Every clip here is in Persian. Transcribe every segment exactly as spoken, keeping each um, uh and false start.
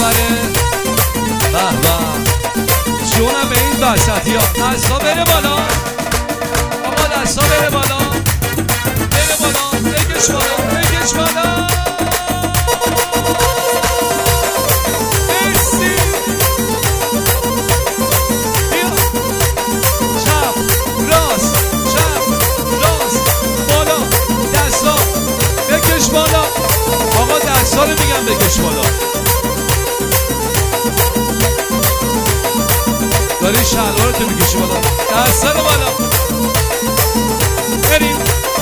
خبره؟ به به جونم به این وسطی ها. دستا بره بالا آقا، دستا بره بالا، بره بالا، بکش بالا، بکش بالا. مرسی. بیا چپ راست چپ راست بالا، دستا بکش بالا آقا، دستا رو میگم بکش بالا. داری شلوارتو میکشی بالا، دستا رو بالا. بریم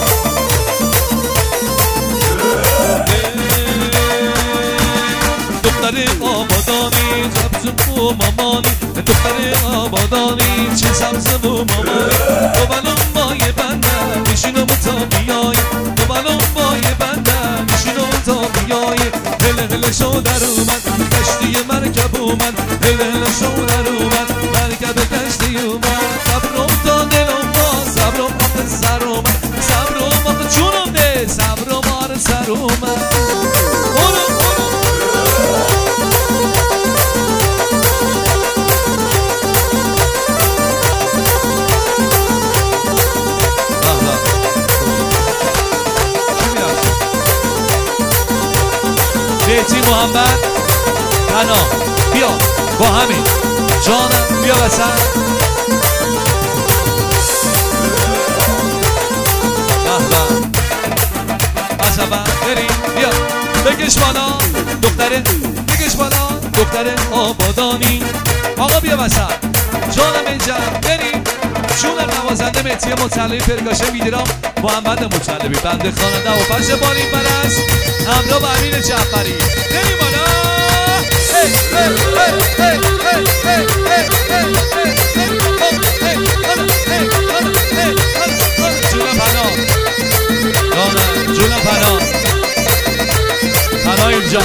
دختر آبادانی سبز و مامانی، دختر آبادانی چه سبز و مامانی. تو بلون مای بندم میشینم تا بیای، تو بلون مای بندم میشینم تا بیای. هله هله شو در اومد کشتی مرکب اومد، هله هله شو در اومد مرکب کشتی اومد. صبرم تا دلم با صبرم آخه سر اومد، صبرم آخه جونم ده صبرم آره سر اومد. برو برو بیتی محمد پناه بیا با همین جانم بیا وسط. از اول بریم بیا بکش بالا دختره، بکش بالا دختر آبادانی. آقا بیا وسط جانم اینجا بریم. جون نوازنده مهدی مطلبی پرکاشه میدیرم محمد مطلبی، بنده خواننده و فرش باری پرست همراه با امین جعفری. بریم بالا. جونم پناه جانم، جونم پناه پناه اینجا.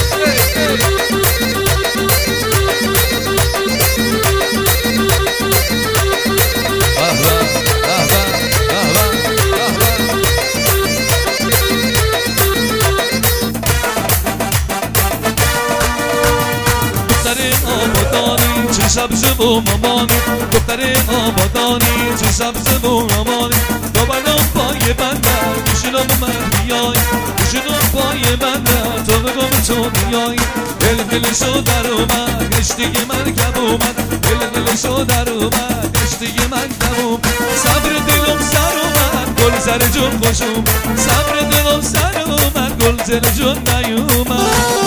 سبز و مامانی، دختر آبادانی چه سبز و مامانی. با بلام پای بندم میشونم من بیای، میشونم پای بندم تو بگم تو بیای. هل هل شو در اومد کشتی مرکب اومد، هل هل شو در اومد کشتی مرکب اومد. صبر دلم سر اومد گل زر جون خوش اومد، صبر دلم سر اومد گل زر جون نیومد.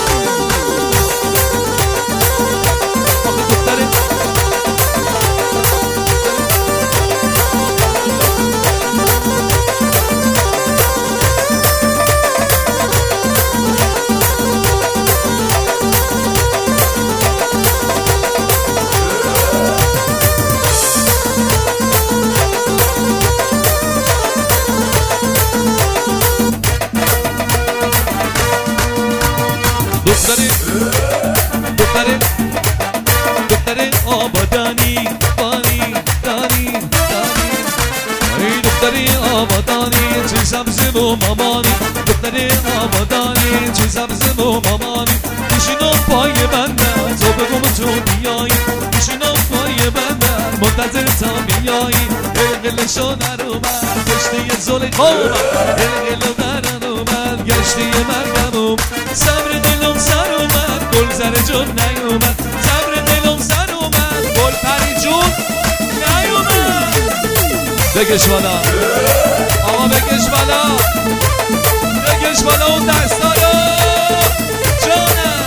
دختره دختره دختره آبادانی بانی دانی دانی. ای دختره آبادانی چه سبز و مامانی، دختره آبادانی چه سبز و مامانی. میشینم پای بندر تو بگم تو بیایی، میشینم پای بندر منتظر تا بیایی. هل شو در اومد گشتی زلیخا اومد، هل در اومد گشتی مرکب اومد. صبر دلم سر اومد گل زر جون نیومد، صبر دلم سر اومد گل پری جون نیومد. بکش بالا آقا، بکش بالا، بکش بالا اون دستا رو جانم.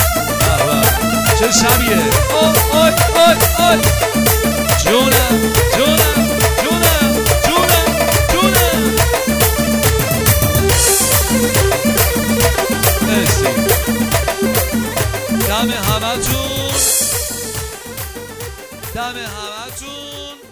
چه شبیه آی آی آی آی. جونم جونم جونم جونم جونم. مرسی دم همه جون، دم همه جون.